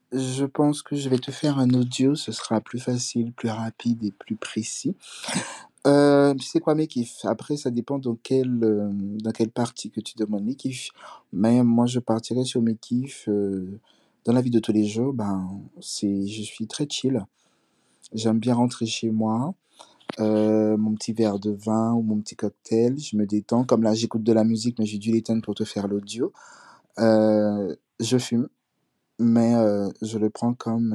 Je pense que je vais te faire un audio, ce sera plus facile, plus rapide et plus précis. Tu sais quoi, mes kiffs? Après, ça dépend dans quelle partie que tu demandes mes kiffs. Mais moi, je partirais sur mes kiffs, dans la vie de tous les jours, je suis très chill. J'aime bien rentrer chez moi, mon petit verre de vin ou mon petit cocktail, je me détends. Comme là, j'écoute de la musique, mais j'ai dû l'éteindre pour te faire l'audio. Je fume, mais je le prends comme,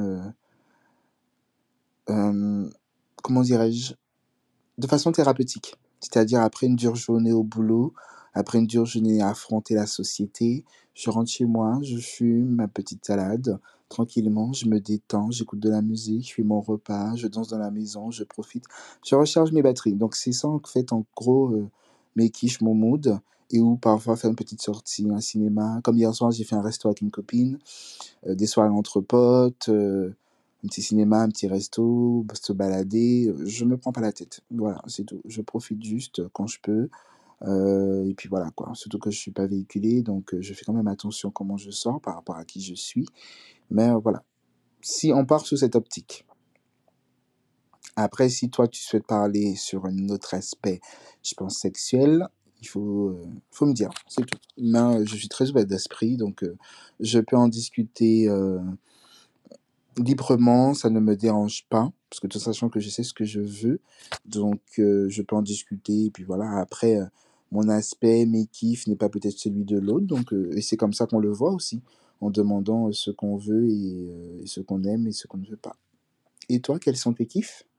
comment dirais-je? De façon thérapeutique. C'est-à-dire après une dure journée au boulot, après une dure journée à affronter la société, je rentre chez moi, je fume ma petite salade, tranquillement, je me détends, j'écoute de la musique, je fais mon repas, je danse dans la maison, je profite, je recharge mes batteries. Donc c'est ça en fait en gros mes quiches, mon mood, et ou parfois faire une petite sortie, un cinéma. Comme hier soir, j'ai fait un resto avec une copine, des soirées entre potes, un petit cinéma, un petit resto, se balader, je me prends pas la tête. Voilà, c'est tout. Je profite juste quand je peux, et puis voilà quoi. Surtout que je suis pas véhiculé, donc je fais quand même attention comment je sors par rapport à qui je suis. Mais voilà, si on part sous cette optique. Après, si toi tu souhaites parler sur un autre aspect, je pense sexuel, faut me dire, c'est tout. Mais je suis très ouvert d'esprit, donc je peux en discuter librement, ça ne me dérange pas, parce que de toute façon que je sais ce que je veux, donc je peux en discuter et puis voilà. Après, mon aspect, mes kiffs n'est pas peut-être celui de l'autre, donc et c'est comme ça qu'on le voit aussi, en demandant ce qu'on veut et ce qu'on aime et ce qu'on ne veut pas. Et toi, quels sont tes kiffs?